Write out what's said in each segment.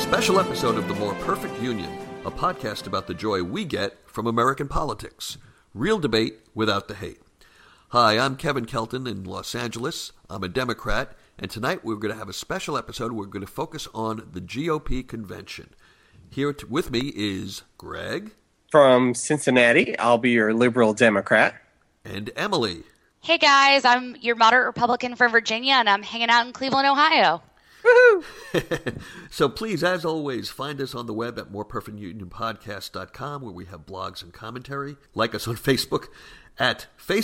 special episode of The More Perfect Union, a podcast about the joy we get from American politics. Real debate without the hate. Hi, I'm Kevin Kelton in Los Angeles. I'm a Democrat, and tonight we're going to have a special episode. We're going to focus on the GOP convention. Here with me is Greg. From Cincinnati, I'll be your liberal Democrat. And Emily. Hey guys, I'm your moderate Republican from Virginia, and I'm hanging out in Cleveland, Ohio. Woohoo! So please, as always, find us on the web at moreperfectunionpodcast.com, where we have blogs and commentary. Like us on Facebook at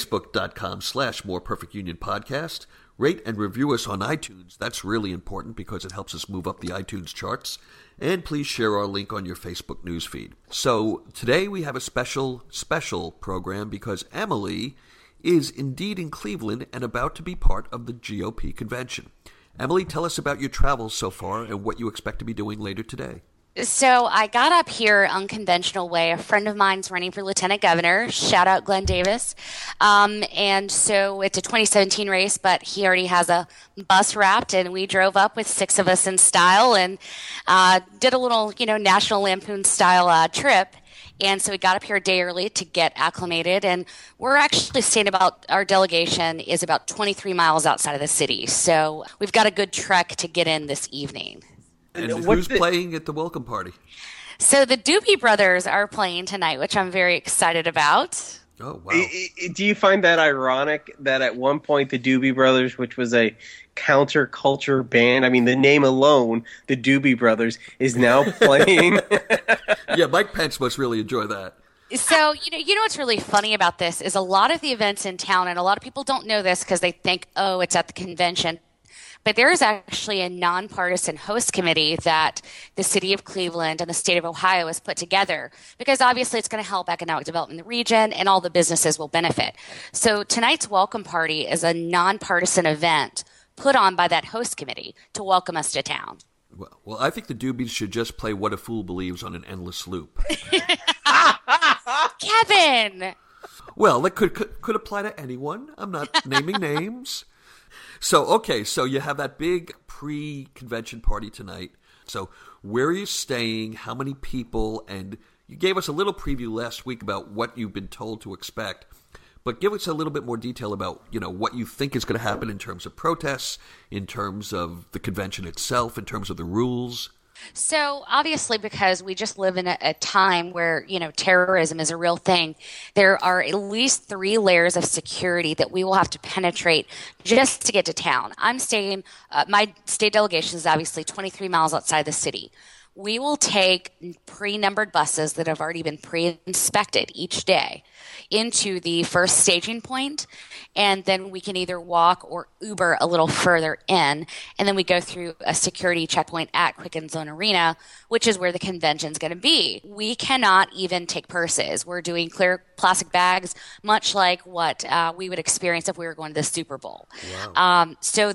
facebook.com/moreperfectunionpodcast. Rate and review us on iTunes. That's really important because it helps us move up the iTunes charts. And please share our link on your Facebook newsfeed. So today we have a special program because Emily is indeed in Cleveland and about to be part of the GOP convention. Emily, tell us about your travels so far and what you expect to be doing later today. So I got up here unconventional way. A friend of mine's running for lieutenant governor. Shout out Glenn Davis. And so it's a 2017 race, but he already has a bus wrapped, and we drove up with 6 of us in style and did a little, National Lampoon style trip. And so we got up here a day early to get acclimated, and we're actually staying our delegation is about 23 miles outside of the city. So we've got a good trek to get in this evening. And who's playing at the welcome party? So the Doobie Brothers are playing tonight, which I'm very excited about. Oh, wow. Do you find that ironic that at one point the Doobie Brothers, which was a counterculture band, I mean, the name alone, the Doobie Brothers, is now playing? Yeah, Mike Pence must really enjoy that. So, you know what's really funny about this is a lot of the events in town, and a lot of people don't know this because they think, oh, it's at the convention. But there is actually a nonpartisan host committee that the city of Cleveland and the state of Ohio has put together because obviously it's going to help economic development in the region and all the businesses will benefit. So tonight's welcome party is a nonpartisan event put on by that host committee to welcome us to town. Well, I think the Doobies should just play What a Fool Believes on an endless loop. Kevin! Well, that could apply to anyone. I'm not naming names. So you have that big pre-convention party tonight. So where are you staying? How many people? And you gave us a little preview last week about what you've been told to expect. But give us a little bit more detail about, what you think is going to happen in terms of protests, in terms of the convention itself, in terms of the rules. So obviously, because we just live in a time where, terrorism is a real thing, there are at least 3 layers of security that we will have to penetrate just to get to town. I'm staying, my state delegation is obviously 23 miles outside the city. We will take pre-numbered buses that have already been pre-inspected each day into the first staging point, and then we can either walk or Uber a little further in, and then we go through a security checkpoint at Quicken Zone Arena, which is where the convention's going to be. We cannot even take purses. We're doing clear plastic bags, much like what we would experience if we were going to the Super Bowl. Wow. So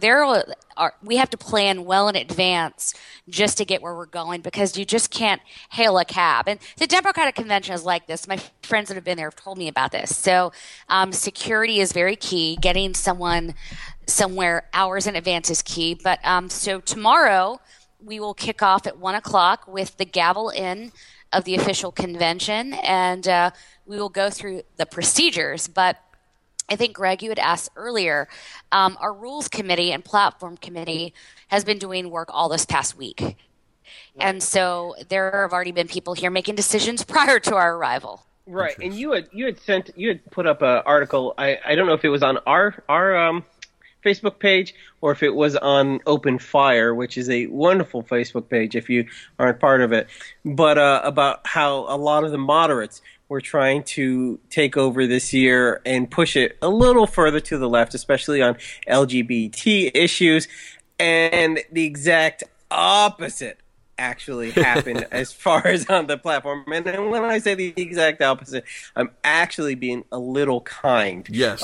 we have to plan well in advance just to get where we're going because you just can't hail a cab. And the Democratic convention is like this. My friends that have been there have told me about this. So security is very key. Getting someone somewhere hours in advance is key. But so tomorrow we will kick off at 1 o'clock with the gavel in of the official convention, and we will go through the procedures. But I think, Greg, you had asked earlier, our rules committee and platform committee has been doing work all this past week. Right. And so there have already been people here making decisions prior to our arrival. Right. And you had put up an article. I don't know if it was on our Facebook page or if it was on Open Fire, which is a wonderful Facebook page if you aren't part of it, but about how a lot of the moderates were trying to take over this year and push it a little further to the left, especially on LGBT issues, and the exact opposite actually happened as far as on the platform. And when I say the exact opposite, I'm actually being a little kind. Yes.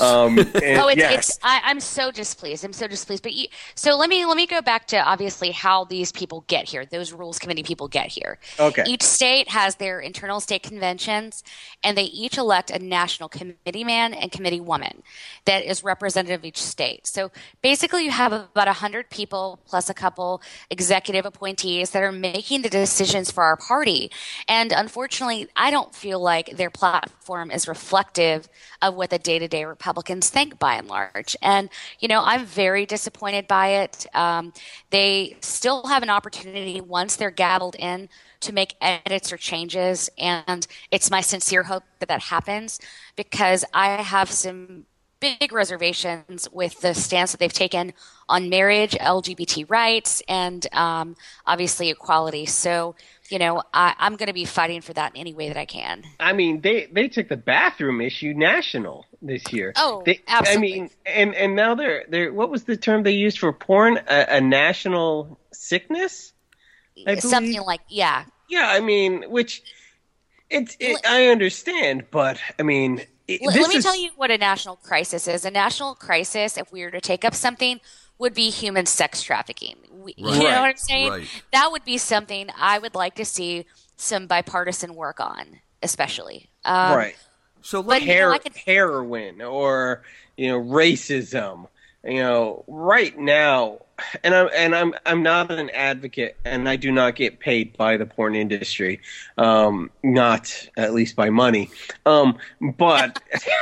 I'm so displeased. But so let me go back to obviously how these people get here. Those rules committee people get here. Okay. Each state has their internal state conventions, and they each elect a national committee man and committee woman that is representative of each state. So basically, you have about 100 people plus a couple executive appointees that are making the decisions for our party. And unfortunately, I don't feel like their platform is reflective of what the day-to-day Republicans think by and large. And, I'm very disappointed by it. They still have an opportunity once they're gavelled in to make edits or changes. And it's my sincere hope that that happens, because I have some big reservations with the stance that they've taken on marriage, LGBT rights, and obviously equality. So, I'm going to be fighting for that in any way that I can. I mean, they took the bathroom issue national this year. Oh, absolutely. I mean, and now they're what was the term they used for porn? A national sickness? Something like, yeah. Yeah, I mean, which I understand, but I mean, let me tell you what a national crisis is. A national crisis, if we were to take up something, would be human sex trafficking. You know what I'm saying? Right. That would be something I would like to see some bipartisan work on, especially. Right. So heroin or racism. Right now, and I'm not an advocate, and I do not get paid by the porn industry, not at least by money, but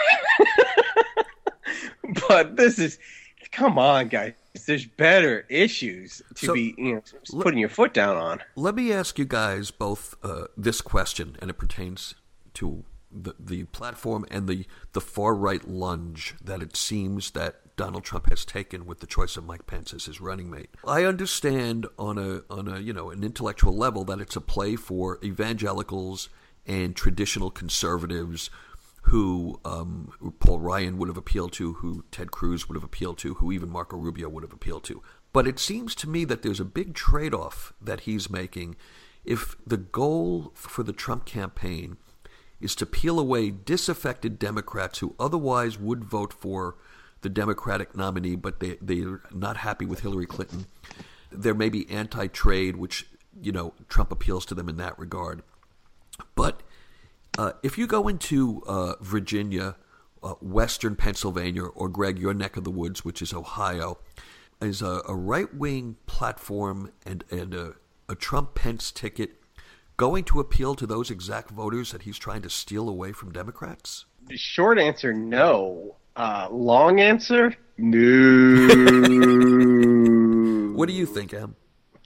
but this is, come on, guys. There's better issues to be putting your foot down on. Let me ask you guys both this question, and it pertains to the platform and the far right lunge that it seems that Donald Trump has taken with the choice of Mike Pence as his running mate. I understand on a an intellectual level that it's a play for evangelicals and traditional conservatives who Paul Ryan would have appealed to, who Ted Cruz would have appealed to, who even Marco Rubio would have appealed to. But it seems to me that there's a big trade-off that he's making if the goal for the Trump campaign is to peel away disaffected Democrats who otherwise would vote for the Democratic nominee, but they're not happy with Hillary Clinton. There may be anti-trade, which, Trump appeals to them in that regard. But if you go into Virginia, Western Pennsylvania, or Greg, your neck of the woods, which is Ohio, is a right-wing platform and a Trump-Pence ticket going to appeal to those exact voters that he's trying to steal away from Democrats? The short answer, no. Long answer, no. What do you think, Em?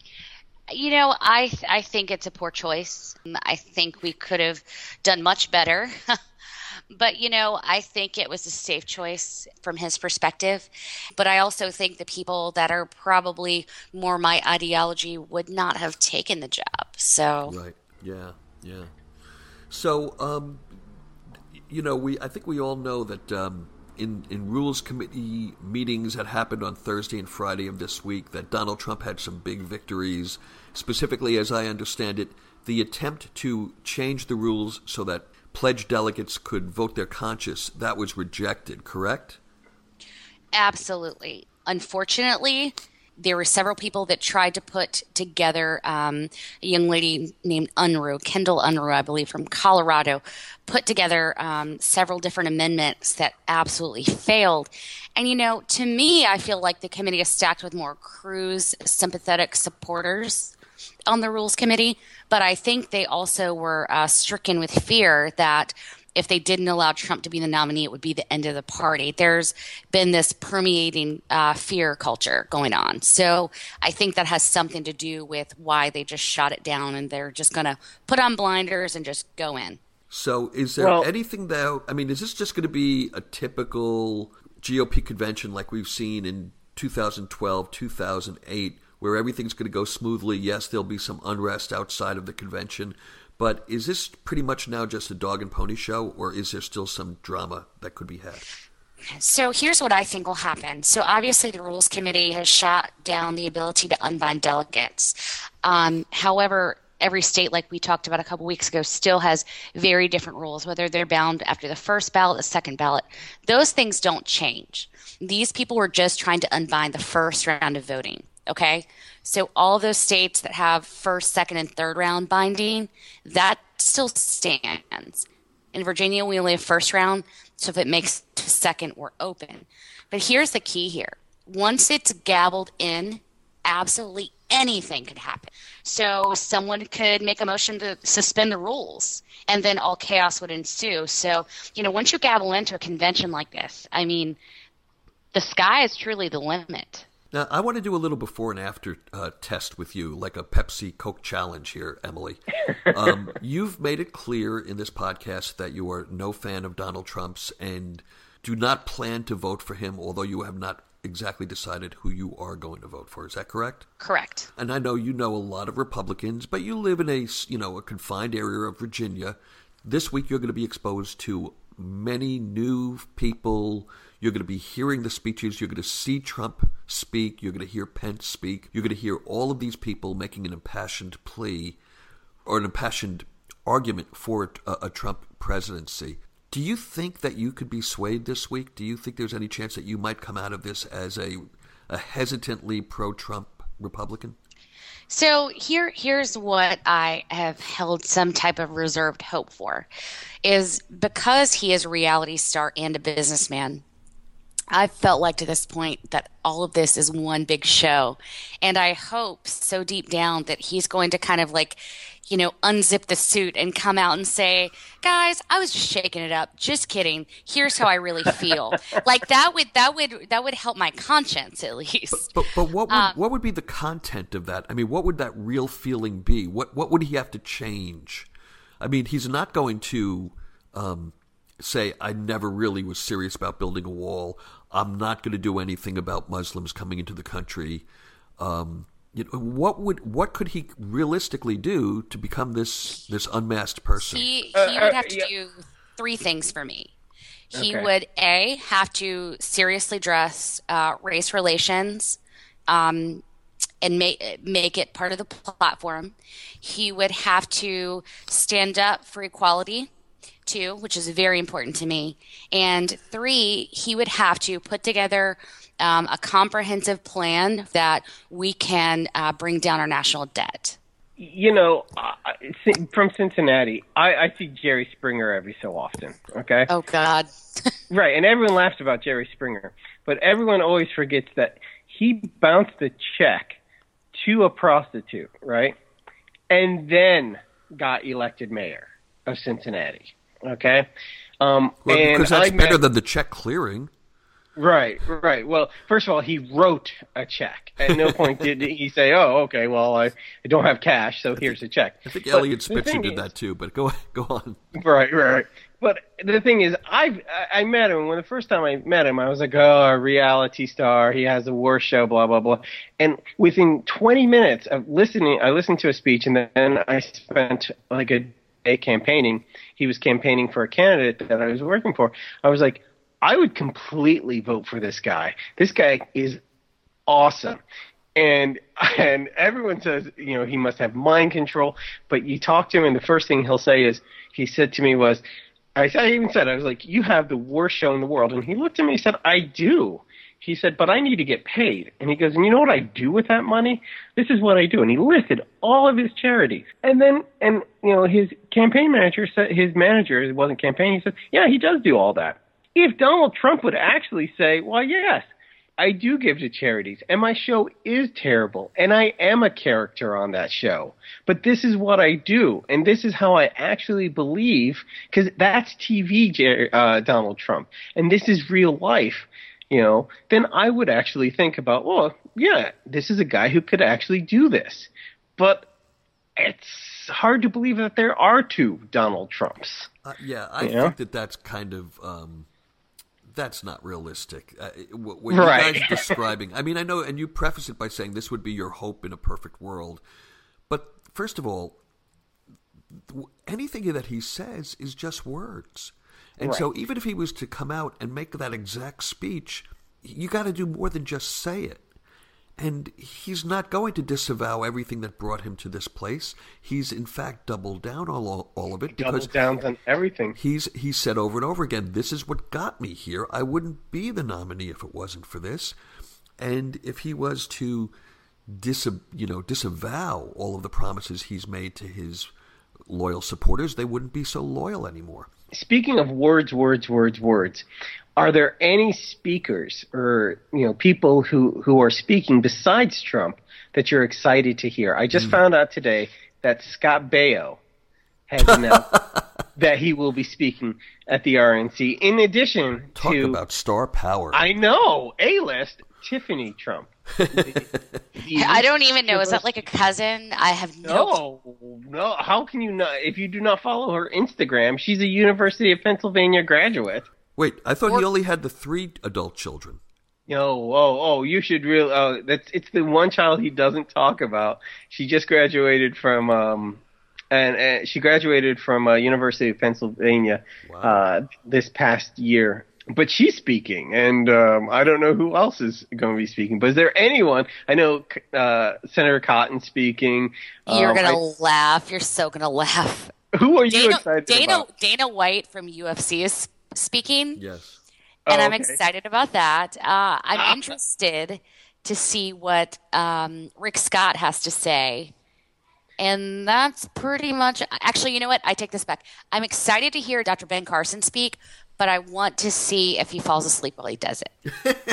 I think it's a poor choice. I think we could have done much better. But, I think it was a safe choice from his perspective. But I also think the people that are probably more my ideology would not have taken the job. So right, yeah. So, I think we all know that in Rules Committee meetings that happened on Thursday and Friday of this week that Donald Trump had some big victories. Specifically, as I understand it, the attempt to change the rules so that pledged delegates could vote their conscience, that was rejected, correct? Absolutely. Unfortunately, there were several people that tried to put together a young lady named Kendall Unruh, I believe, from Colorado, put together several different amendments that absolutely failed. And, to me, I feel like the committee is stacked with more Cruz sympathetic supporters on the Rules Committee, but I think they also were stricken with fear that if they didn't allow Trump to be the nominee, it would be the end of the party. There's been this permeating fear culture going on. So I think that has something to do with why they just shot it down and they're just going to put on blinders and just go in. So is there anything that, is this just going to be a typical GOP convention like we've seen in 2012, 2008, where everything's going to go smoothly? Yes, there'll be some unrest outside of the convention, but is this pretty much now just a dog and pony show, or is there still some drama that could be had? So here's what I think will happen. So obviously the Rules Committee has shot down the ability to unbind delegates. However, every state, like we talked about a couple weeks ago, still has very different rules, whether they're bound after the first ballot, the second ballot. Those things don't change. These people were just trying to unbind the first round of voting. Okay, so all those states that have first, second, and third round binding, that still stands. In Virginia, we only have first round, so if it makes to second, we're open. But here's the key here. Once it's gabbled in, absolutely anything could happen. So someone could make a motion to suspend the rules, and then all chaos would ensue. So, once you gavel into a convention like this, I mean, the sky is truly the limit. Now, I want to do a little before and after test with you, like a Pepsi Coke challenge here, Emily. You've made it clear in this podcast that you are no fan of Donald Trump's and do not plan to vote for him, although you have not exactly decided who you are going to vote for. Is that correct? Correct. And I know you know a lot of Republicans, but you live in a confined area of Virginia. This week you're going to be exposed to many new people. You're going to be hearing the speeches. You're going to see Trump speak. You're going to hear Pence speak. You're going to hear all of these people making an impassioned plea or an impassioned argument for a Trump presidency. Do you think that you could be swayed this week? Do you think there's any chance that you might come out of this as a hesitantly pro-Trump Republican? So here's what I have held some type of reserved hope for, is because he is a reality star and a businessman, I've felt like to this point that all of this is one big show. And I hope so deep down that he's going to kind of unzip the suit and come out and say, guys, I was just shaking it up. Just kidding. Here's how I really feel. Like that would help my conscience at least. But what would be the content of that? I mean, what would that real feeling be? What would he have to change? I mean, he's not going to say, I never really was serious about building a wall. I'm not going to do anything about Muslims coming into the country. What could he realistically do to become this unmasked person? He would have to do three things for me. He would have to seriously address race relations, and make it part of the platform. He would have to stand up for equality. 2, which is very important to me, and 3, he would have to put together a comprehensive plan that we can bring down our national debt. From Cincinnati, I see Jerry Springer every so often, okay? Oh, God. Right, and everyone laughs about Jerry Springer, but everyone always forgets that he bounced a check to a prostitute, right? And then got elected mayor of Cincinnati. Okay, because that's better than the check clearing. Right. Well, first of all, he wrote a check. At no point did he say, "Oh, okay, well, I don't have cash, so here's a check." I think Elliot Spitzer did that too. But go on. Right. But the thing is, I met him when the first time I met him. I was like, "Oh, a reality star. He has the worst show." Blah blah blah. And within 20 minutes of listening, I listened to a speech, and then I spent like a day campaigning. He was campaigning for a candidate that I was working for. I was like, I would completely vote for this guy. This guy is awesome. And everyone says, he must have mind control. But you talk to him, and the first thing he'll say is, he said to me was, I was like, you have the worst show in the world. And he looked at me and said, I do. He said, but I need to get paid. And he goes, and you know what I do with that money? This is what I do. And he listed all of his charities. And then, his campaign manager said, it wasn't campaign, he said, yeah, he does do all that. If Donald Trump would actually say, well, yes, I do give to charities, and my show is terrible, and I am a character on that show, but this is what I do, and this is how I actually believe, because that's TV, Donald Trump, and this is real life. Then I would actually think about, well, yeah, this is a guy who could actually do this. But it's hard to believe that there are two Donald Trumps. I think that's kind of that's not realistic. What you guys are describing, I mean, I know, and you preface it by saying this would be your hope in a perfect world. But first of all, anything that he says is just words. And so even if he was to come out and make that exact speech, you got to do more than just say it. And he's not going to disavow everything that brought him to this place. He's, in fact, doubled down on all of it. Doubled down on everything. He's said over and over again, this is what got me here. I wouldn't be the nominee if it wasn't for this. And if he was to disavow all of the promises he's made to his loyal supporters, they wouldn't be so loyal anymore. speaking of words, are there any speakers or people who are speaking besides Trump that you're excited to hear? I just found out today that Scott Baio has announced that he will be speaking at the RNC. In addition Talk about star power. I know, A-list Tiffany Trump. I don't even know. Is that like a cousin? I have no. How can you not? If you do not follow her Instagram, she's a University of Pennsylvania graduate. Wait, I thought he only had the 3 adult children. You should really. It's the one child he doesn't talk about. She just graduated from she graduated from University of Pennsylvania this past year. But she's speaking, and I don't know who else is going to be speaking. But is there anyone? I know Senator Cotton speaking. You're going to laugh. You're so going to laugh. Who are you excited about? Dana White from UFC is speaking. Yes. And I'm excited about that. I'm interested to see what Rick Scott has to say. And that's pretty much – actually, you know what? I take this back. I'm excited to hear Dr. Ben Carson speak, but I want to see if he falls asleep while he does it.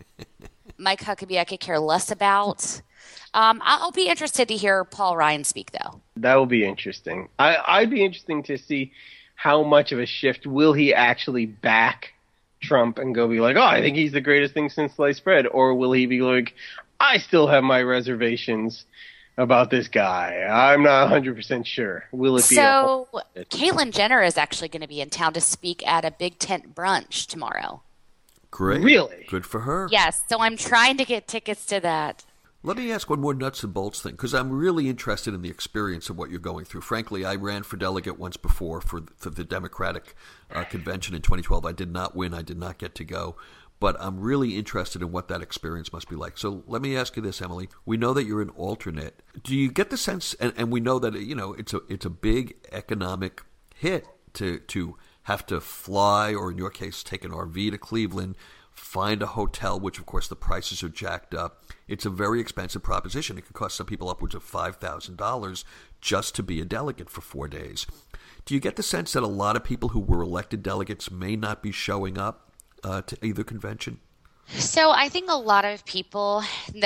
Mike Huckabee, I could care less about. I'll be interested to hear Paul Ryan speak, though. That will be interesting. I'd be interesting to see how much of a shift will he actually back Trump and go be like, I think he's the greatest thing since sliced bread, or will he be like, I still have my reservations about this guy. I'm not 100% sure. Will it be? So, Caitlyn Jenner is actually going to be in town to speak at a big tent brunch tomorrow. Great. Really? Good for her. Yes. So I'm trying to get tickets to that. Let me ask one more nuts and bolts thing, because I'm really interested in the experience of what you're going through. Frankly, I ran for delegate once before for the Democratic convention in 2012. I did not win. I did not get to go. But I'm really interested in what that experience must be like. So let me ask you this, Emily. We know that you're an alternate. Do you get the sense, and we know that it's a big economic hit to have to fly, or in your case, take an RV to Cleveland, find a hotel, which of course the prices are jacked up. It's a very expensive proposition. It could cost some people upwards of $5,000 just to be a delegate for 4 days. Do you get the sense that a lot of people who were elected delegates may not be showing up to either convention? So I think a lot of people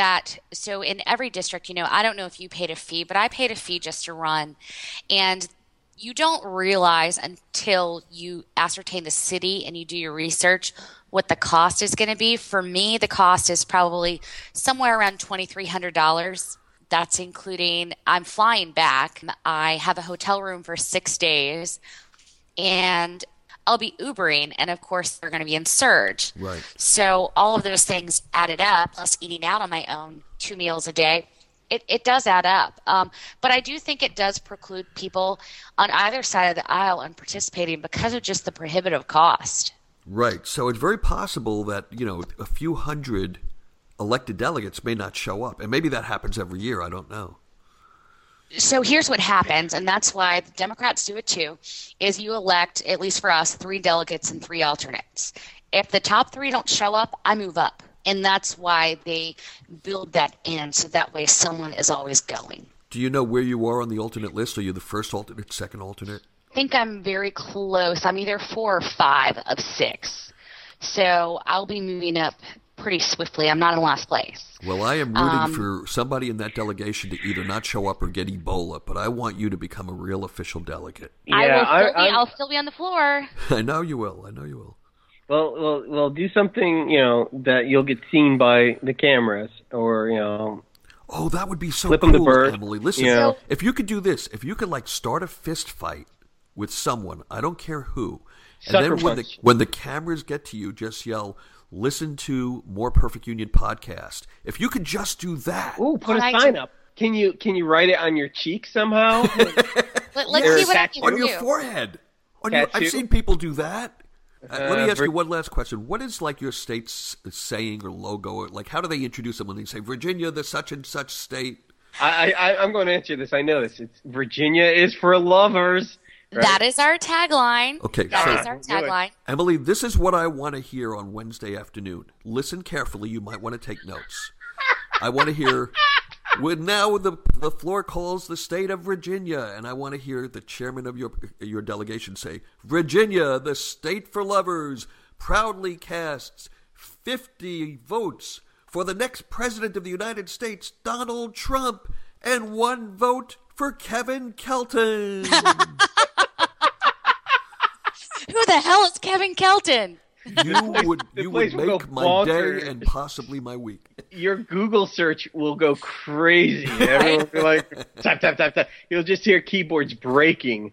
so in every district, I don't know if you paid a fee, but I paid a fee just to run. And you don't realize until you ascertain the city and you do your research what the cost is going to be. For me, the cost is probably somewhere around $2,300. That's including I'm flying back. I have a hotel room for 6 days, and I'll be Ubering, and of course they're going to be in surge. Right. So all of those things added up, plus eating out on my own 2 meals a day, it does add up. But I do think it does preclude people on either side of the aisle on participating because of just the prohibitive cost. Right. So it's very possible that, a few hundred elected delegates may not show up. And maybe that happens every year. I don't know. So here's what happens, and that's why the Democrats do it too, is you elect, at least for us, 3 delegates and 3 alternates. If the top 3 don't show up, I move up. And that's why they build that in, so that way someone is always going. Do you know where you are on the alternate list? Are you the first alternate, second alternate? I think I'm very close. I'm either 4 or 5 of 6. So I'll be moving up pretty swiftly. I'm not in last place. Well, I am rooting for somebody in that delegation to either not show up or get Ebola, but I want you to become a real official delegate. Yeah, I'll still be on the floor. I know you will. Well, do something, that you'll get seen by the cameras, or, Oh, that would be so flip cool, them the bird. Emily. Listen, if you could do this, if you could start a fist fight with someone, I don't care who, and then when the cameras get to you, just yell, "Listen to More Perfect Union podcast." If you could just do that. Ooh, put a sign up. Can you write it on your cheek somehow? Let's see what I can do. On your forehead. I've seen people do that. Let me ask you one last question. What is your state's saying or logo? How do they introduce them when they say Virginia, the such and such state? I'm going to answer this. I know this. It's Virginia is for lovers. Right? That is our tagline. Okay, that is our tagline. Emily, this is what I want to hear on Wednesday afternoon. Listen carefully. You might want to take notes. I want to hear Now the floor calls the state of Virginia, and I want to hear the chairman of your delegation say, Virginia, the state for lovers, proudly casts 50 votes for the next president of the United States, Donald Trump, and 1 vote for Kevin Kelton. Who the hell is Kevin Kelton? You would make my day and possibly my week. Your Google search will go crazy. Everyone will be like, tap, tap, tap, tap. You'll just hear keyboards breaking.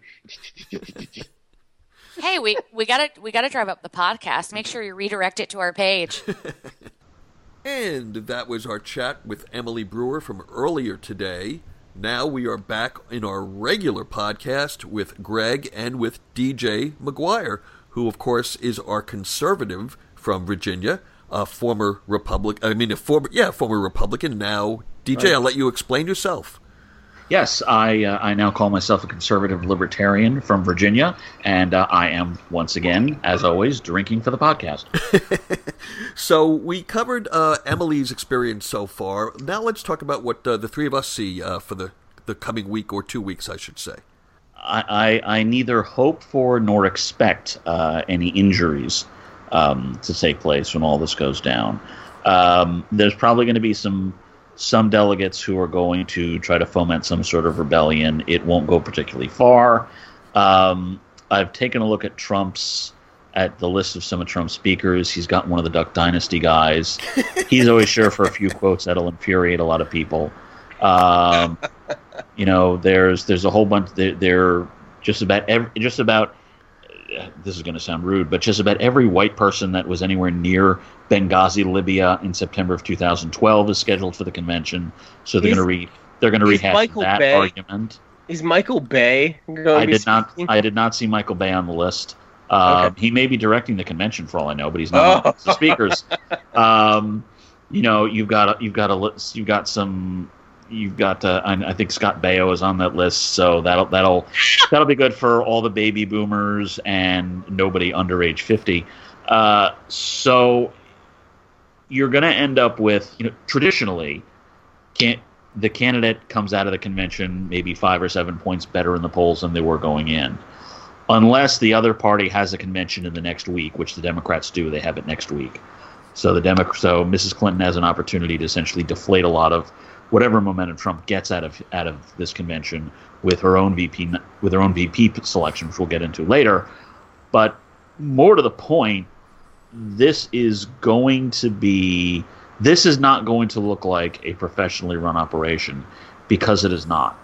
Hey, we gotta drive up the podcast. Make sure you redirect it to our page. And that was our chat with Emily Brewer from earlier today. Now we are back in our regular podcast with Greg and with DJ McGuire, who, of course, is our conservative from Virginia, a former Republican, now. DJ, right. I'll let you explain yourself. Yes, I now call myself a conservative libertarian from Virginia, and I am, once again, as always, drinking for the podcast. So we covered Emily's experience so far. Now let's talk about what the three of us see for the coming week or 2 weeks, I should say. I neither hope for nor expect any injuries to take place when all this goes down. There's probably going to be some delegates who are going to try to foment some sort of rebellion. It won't go particularly far. I've taken a look at the list of some of Trump's speakers. He's got one of the Duck Dynasty guys. He's always sure for a few quotes that'll infuriate a lot of people. There's a whole bunch. They're just about this is going to sound rude, but just about every white person that was anywhere near Benghazi, Libya, in September of 2012 is scheduled for the convention. So they're going to rehash that argument. Is Michael Bay going to be speaking? I did not see Michael Bay on the list. Okay. He may be directing the convention for all I know, but he's not on the speakers. I think Scott Baio is on that list, so that'll be good for all the baby boomers and nobody under age 50. So you're going to end up with, traditionally, the candidate comes out of the convention maybe 5 or 7 points better in the polls than they were going in, unless the other party has a convention in the next week, which the Democrats do. They have it next week. So so Mrs. Clinton has an opportunity to essentially deflate a lot of whatever momentum Trump gets out of this convention with her own VP selection, which we'll get into later. But more to the point, this is not going to look like a professionally run operation, because it is not.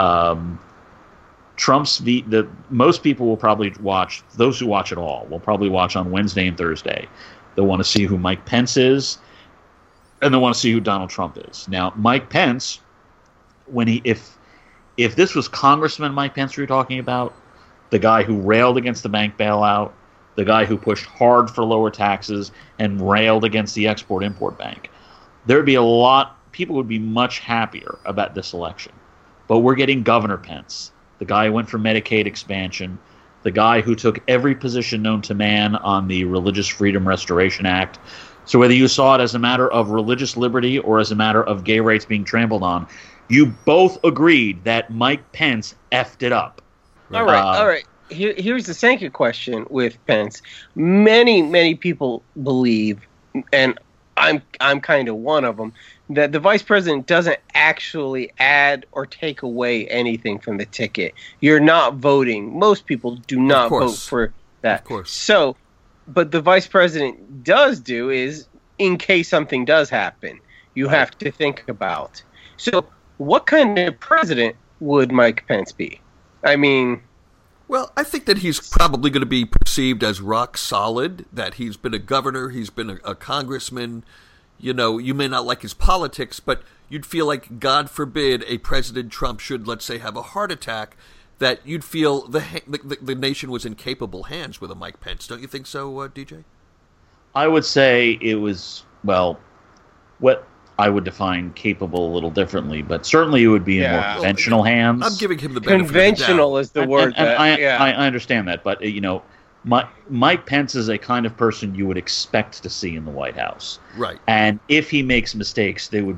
Most people will probably watch, those who watch it all will probably watch on Wednesday and Thursday. They'll want to see who Mike Pence is, and they want to see who Donald Trump is. Now, Mike Pence, if this was Congressman Mike Pence we were talking about, the guy who railed against the bank bailout, the guy who pushed hard for lower taxes and railed against the Export-Import Bank, people would be much happier about this election. But we're getting Governor Pence, the guy who went for Medicaid expansion, the guy who took every position known to man on the Religious Freedom Restoration Act. So whether you saw it as a matter of religious liberty or as a matter of gay rights being trampled on, you both agreed that Mike Pence effed it up. All right. Here's the second question with Pence. Many people believe, and I'm kind of one of them, that the vice president doesn't actually add or take away anything from the ticket. You're not voting. Most people do not vote for that. Of course. So, but the vice president does do is, in case something does happen, you have to think about. So, what kind of president would Mike Pence be? I mean... Well, I think that he's probably going to be perceived as rock solid, that he's been a governor, he's been a congressman. You may not like his politics, but you'd feel like, God forbid, a President Trump should, let's say, have a heart attack, that you'd feel the nation was in capable hands with a Mike Pence. Don't you think so, DJ? I would say it was, what I would define capable a little differently, but certainly it would be in more conventional hands. I'm giving him the benefit conventional of the doubt. Is the word. I understand that, but Mike Pence is a kind of person you would expect to see in the White House. Right. And if he makes mistakes, they would be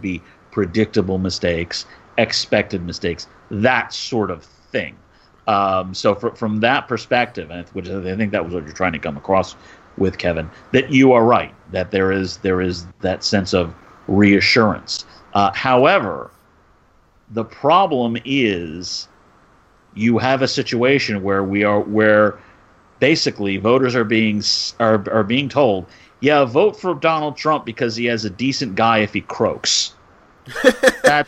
predictable mistakes, expected mistakes, that sort of thing. So from that perspective, and which I think that was what you're trying to come across with, Kevin, that you are right, that there is that sense of reassurance. However, the problem is you have a situation where basically voters are being told, yeah, vote for Donald Trump because he has a decent guy if he croaks. That's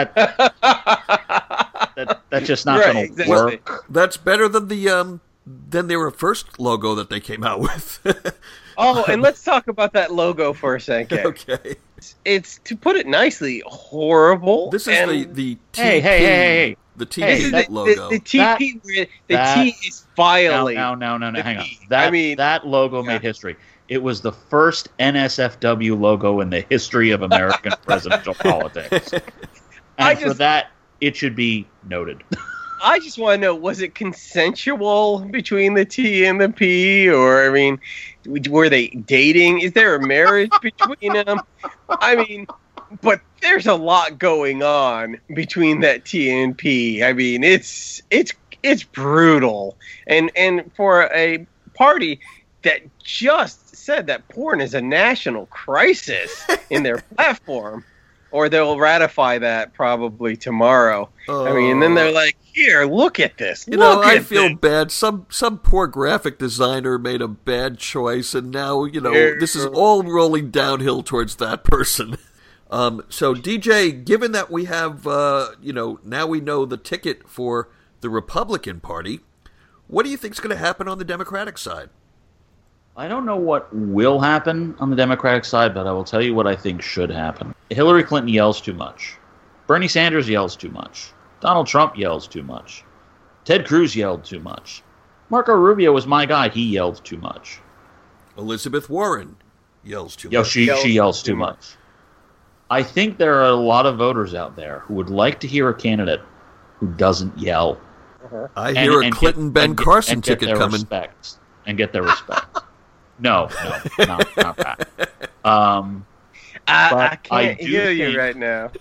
just not going to work. That's better than their first logo that they came out with. Oh, and let's talk about that logo for a second. Okay. It's, to put it nicely, horrible. This is the TP. Hey. The TP logo. The TP, T is violating. No, hang on. That logo made history. It was the first NSFW logo in the history of American presidential politics. And for that, it should be noted. I just want to know, was it consensual between the T and the P? Or, I mean, were they dating? Is there a marriage between them? I mean, but there's a lot going on between that T and P. I mean, it's brutal. And for a party that just said that porn is a national crisis in their platform, or they'll ratify that probably tomorrow. I mean, and then they're like, here, look at this. I feel bad. Some poor graphic designer made a bad choice, and now, this is all rolling downhill towards that person. So, DJ, given that we have, now we know the ticket for the Republican Party, what do you think is going to happen on the Democratic side? I don't know what will happen on the Democratic side, but I will tell you what I think should happen. Hillary Clinton yells too much. Bernie Sanders yells too much. Donald Trump yells too much. Ted Cruz yelled too much. Marco Rubio was my guy. He yelled too much. Elizabeth Warren yells too much. She yells too much. I think there are a lot of voters out there who would like to hear a candidate who doesn't yell. I hear a Clinton-Ben Carson ticket coming. And get their respect. No, not that. I can't hear you right now.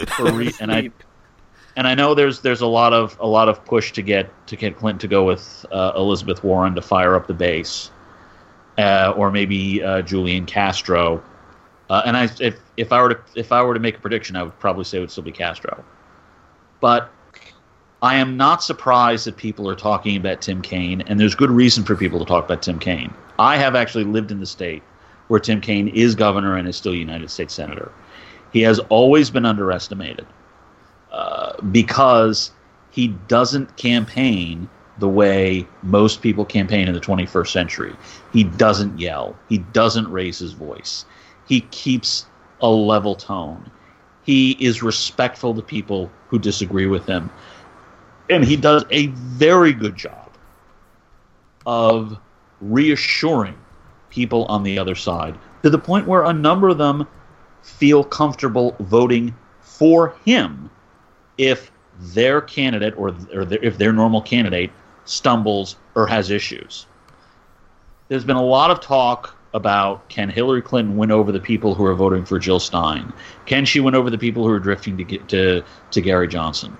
And I know there's a lot of push to get Clinton to go with Elizabeth Warren to fire up the base, or maybe Julian Castro. And if I were to make a prediction, I would probably say it would still be Castro. But I am not surprised that people are talking about Tim Kaine, and there's good reason for people to talk about Tim Kaine. I have actually lived in the state where Tim Kaine is governor and is still United States Senator. He has always been underestimated because he doesn't campaign the way most people campaign in the 21st century. He doesn't yell. He doesn't raise his voice. He keeps a level tone. He is respectful to people who disagree with him. And he does a very good job of reassuring people on the other side to the point where a number of them feel comfortable voting for him if their candidate or if their normal candidate stumbles or has issues. There's been a lot of talk about, can Hillary Clinton win over the people who are voting for Jill Stein? Can she win over the people who are drifting to Gary Johnson?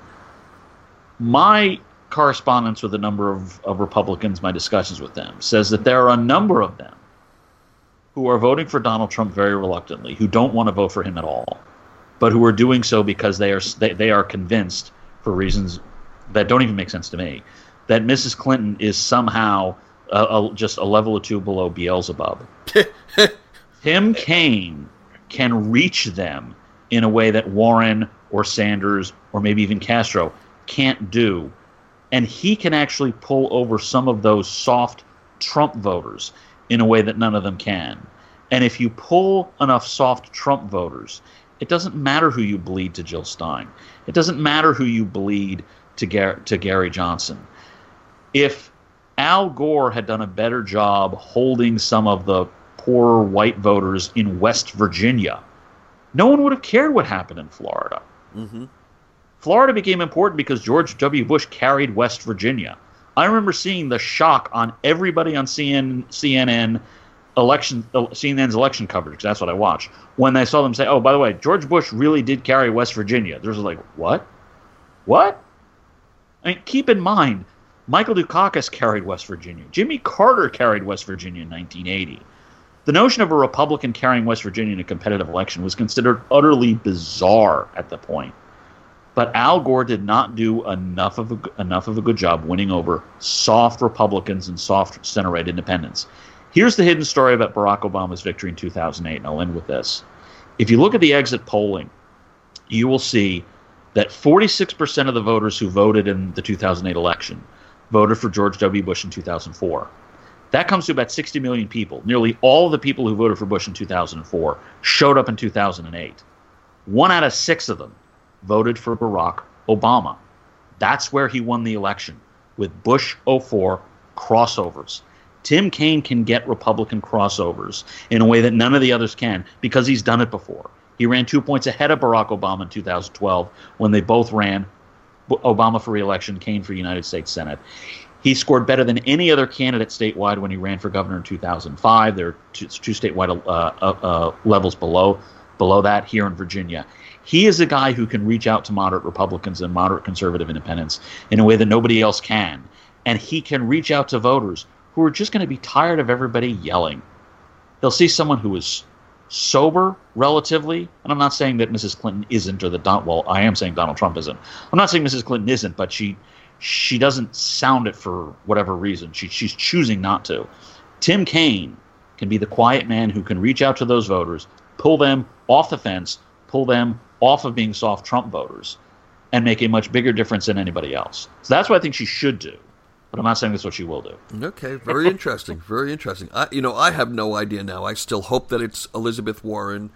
My correspondence with a number of Republicans, my discussions with them, says that there are a number of them who are voting for Donald Trump very reluctantly, who don't want to vote for him at all, but who are doing so because they are convinced, for reasons that don't even make sense to me, that Mrs. Clinton is somehow just a level or two below Beelzebub. Tim Kaine can reach them in a way that Warren or Sanders or maybe even Castro can't do. And he can actually pull over some of those soft Trump voters in a way that none of them can. And if you pull enough soft Trump voters, it doesn't matter who you bleed to Jill Stein. It doesn't matter who you bleed to Gary Johnson. If Al Gore had done a better job holding some of the poorer white voters in West Virginia, no one would have cared what happened in Florida. Mm-hmm. Florida became important because George W. Bush carried West Virginia. I remember seeing the shock on everybody on CNN CNN's election coverage, because that's what I watch, when they saw them say, oh, by the way, George Bush really did carry West Virginia, there's like, what? What? I mean, keep in mind, Michael Dukakis carried West Virginia. Jimmy Carter carried West Virginia in 1980. The notion of a Republican carrying West Virginia in a competitive election was considered utterly bizarre at the point. But Al Gore did not do enough of a good job winning over soft Republicans and soft center-right independents. Here's the hidden story about Barack Obama's victory in 2008, and I'll end with this. If you look at the exit polling, you will see that 46% of the voters who voted in the 2008 election voted for George W. Bush in 2004. That comes to about 60 million people. Nearly all of the people who voted for Bush in 2004 showed up in 2008. 1 out of 6 of them voted for Barack Obama. That's where he won the election, with Bush 04 crossovers. Tim Kaine can get Republican crossovers in a way that none of the others can because he's done it before. He ran 2 points ahead of Barack Obama in 2012 when they both ran, Obama for re-election, Kaine for United States Senate. He scored better than any other candidate statewide when he ran for governor in 2005. There are two statewide levels below that here in Virginia. He is a guy who can reach out to moderate Republicans and moderate conservative independents in a way that nobody else can. And he can reach out to voters who are just going to be tired of everybody yelling. They'll see someone who is sober relatively, and I'm not saying that Mrs. Clinton isn't, well, I am saying Donald Trump isn't. I'm not saying Mrs. Clinton isn't, but she doesn't sound it for whatever reason. She's choosing not to. Tim Kaine can be the quiet man who can reach out to those voters, pull them off the fence, pull them off of being soft Trump voters, and make a much bigger difference than anybody else. So that's what I think she should do. But I'm not saying that's what she will do. Okay, very interesting. Very interesting. I have no idea now. I still hope that it's Elizabeth Warren.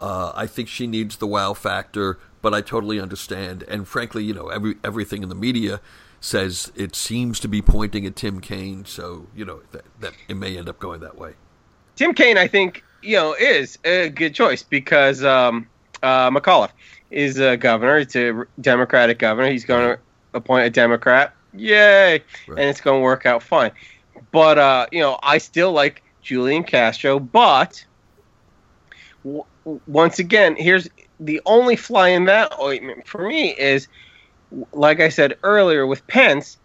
I think she needs the wow factor, but I totally understand. And frankly, everything in the media says it seems to be pointing at Tim Kaine. So, that it may end up going that way. Tim Kaine, I think, is a good choice because McAuliffe is a governor. It's a Democratic governor. He's going to appoint a Democrat. Yay! Right. And it's going to work out fine. But, I still like Julian Castro. But, once again, here's the only fly in that ointment for me is, like I said earlier with Pence,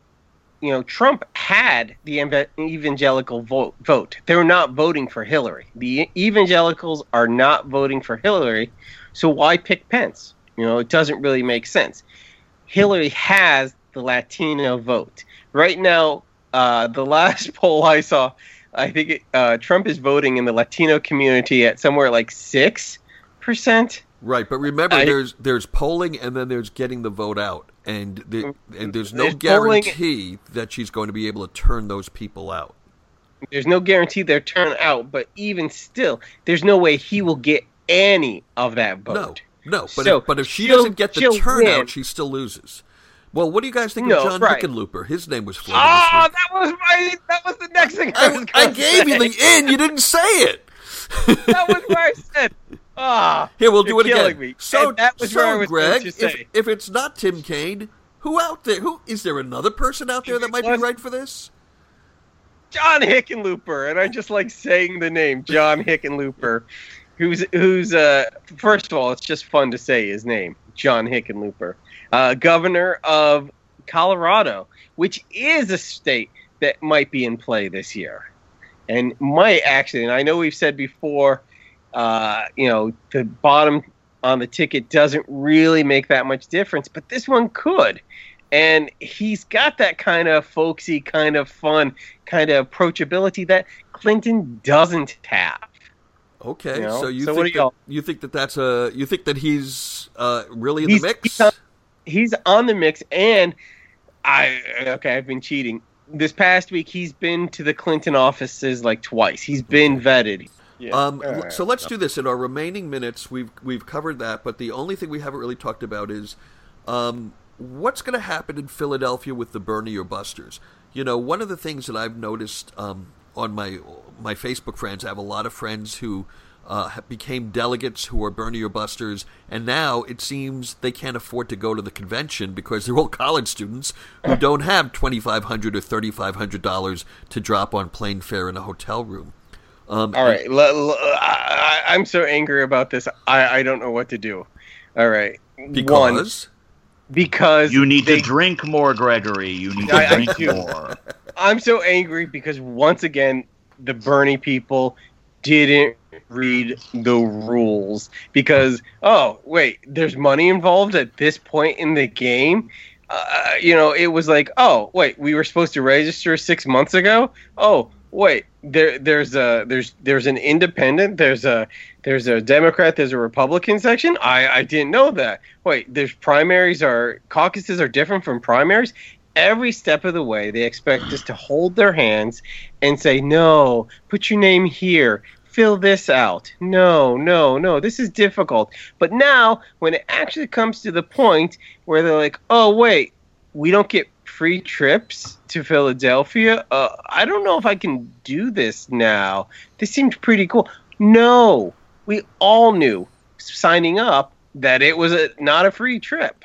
Trump had the evangelical vote. They're not voting for Hillary. The evangelicals are not voting for Hillary. So why pick Pence? It doesn't really make sense. Hillary has the Latino vote. Right now, the last poll I saw, I think Trump is voting in the Latino community at somewhere like 6%. Right, but remember, there's polling and then there's getting the vote out, and there's no guarantee that she's going to be able to turn those people out. There's no guarantee they're turned out, but even still, there's no way he will get any of that vote. No, but if she doesn't get the turnout, she still loses. Well, what do you guys think of John Hickenlooper? His name was floated. That was the next thing I gave you the in. You didn't say it. That was what I said. Here, we'll do it again. Me. So, that was where I was Greg, going to say. if it's not Tim Kaine, who out there? Is there another person out there that might be right for this? John Hickenlooper, and I just like saying the name John Hickenlooper, who's first of all, it's just fun to say his name, John Hickenlooper. Governor of Colorado, which is a state that might be in play this year. And might actually, and I know we've said before, the bottom on the ticket doesn't really make that much difference, but this one could. And he's got that kind of folksy, kind of fun, kind of approachability that Clinton doesn't have. Okay, so you think that he's really in the mix? He's on the mix, and I've been cheating. This past week, he's been to the Clinton offices like twice. He's been vetted. Yeah. So let's do this. In our remaining minutes, we've covered that, but the only thing we haven't really talked about is what's going to happen in Philadelphia with the Bernie or Busters. One of the things that I've noticed on my Facebook friends, I have a lot of friends who became delegates who are Bernie or Busters, and now it seems they can't afford to go to the convention because they're all college students who don't have $2,500 or $3,500 to drop on plane fare in a hotel room. All right. I'm so angry about this. I don't know what to do. All right. Because you need to drink more, Gregory. You need to drink more. I'm so angry because once again, the Bernie people didn't read the rules. Because, oh, wait, there's money involved at this point in the game? It was like, oh, wait, we were supposed to register 6 months ago? Oh, wait, there's an independent, there's a Democrat, there's a Republican section. I didn't know that. Wait, there's caucuses are different from primaries. Every step of the way, they expect us to hold their hands and say, no, put your name here, fill this out. No, this is difficult. But now, when it actually comes to the point where they're like, oh, wait, we don't get free trips to Philadelphia? I don't know if I can do this now. This seems pretty cool. No, we all knew signing up that it was not a free trip.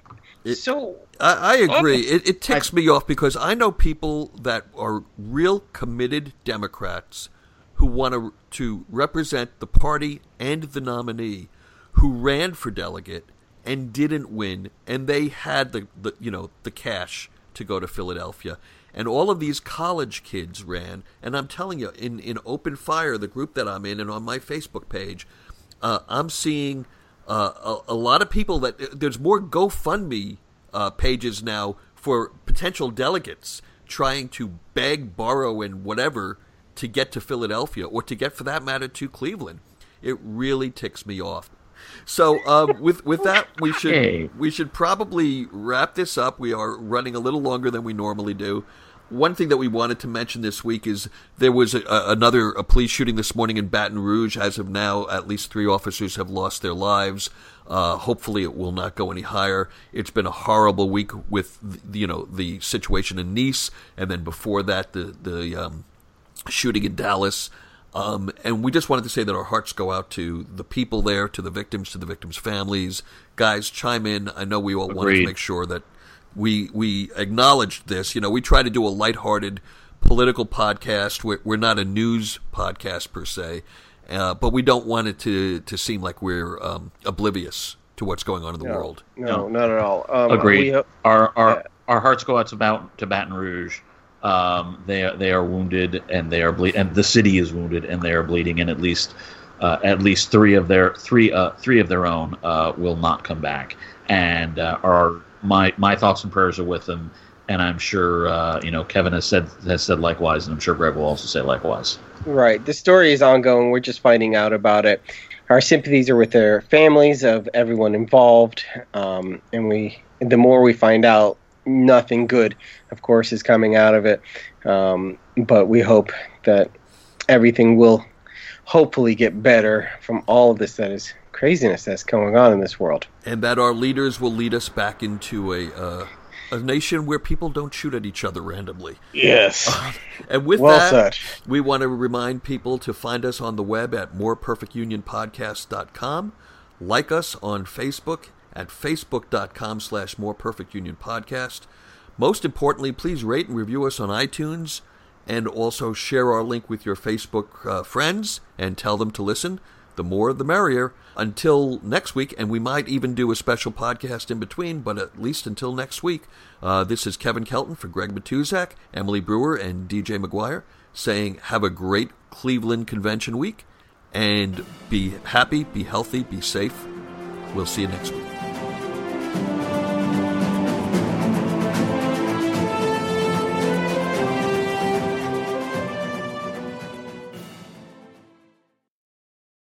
I agree. It ticks me off because I know people that are real committed Democrats who want to represent the party and the nominee who ran for delegate and didn't win, and they had the cash to go to Philadelphia. And all of these college kids ran, and I'm telling you, in Open Fire, the group that I'm in, and on my Facebook page, I'm seeing a lot of people there's more GoFundMe pages now for potential delegates trying to beg, borrow, and whatever to get to Philadelphia, or to get, for that matter, to Cleveland. It really ticks me off. So with that, we should probably wrap this up. We are running a little longer than we normally do. One thing that we wanted to mention this week is there was another police shooting this morning in Baton Rouge. As of now, at least 3 officers have lost their lives. Hopefully it will not go any higher. It's been a horrible week with the situation in Nice, and then before that the shooting in Dallas. And we just wanted to say that our hearts go out to the people there, to the victims' families. Guys, chime in. I know we all wanted to make sure that we acknowledged this. We try to do a lighthearted political podcast. We're not a news podcast per se, but we don't want it to seem like we're oblivious to what's going on in the world. No, not at all. Agreed. Our hearts go out to Baton Rouge. They are wounded, and they are and the city is wounded, and they are bleeding, and at least 3 of their own will not come back, and my thoughts and prayers are with them, and I'm sure Kevin has said likewise, and I'm sure Greg will also say likewise. Right, the story is ongoing. We're just finding out about it. Our sympathies are with their families of everyone involved, and the more we find out, nothing good, of course, is coming out of it. But we hope that everything will hopefully get better from all of this that is craziness that's going on in this world. And that our leaders will lead us back into a nation where people don't shoot at each other randomly. Yes. And with that, we want to remind people to find us on the web at moreperfectunionpodcast.com. Like us on Facebook at facebook.com/moreperfectunionpodcast. Most importantly, please rate and review us on iTunes, and also share our link with your Facebook friends and tell them to listen. The more, the merrier. Until next week, and we might even do a special podcast in between, but at least until next week, this is Kevin Kelton for Greg Matuzak, Emily Brewer, and DJ McGuire, saying have a great Cleveland Convention week, and be happy, be healthy, be safe. We'll see you next week.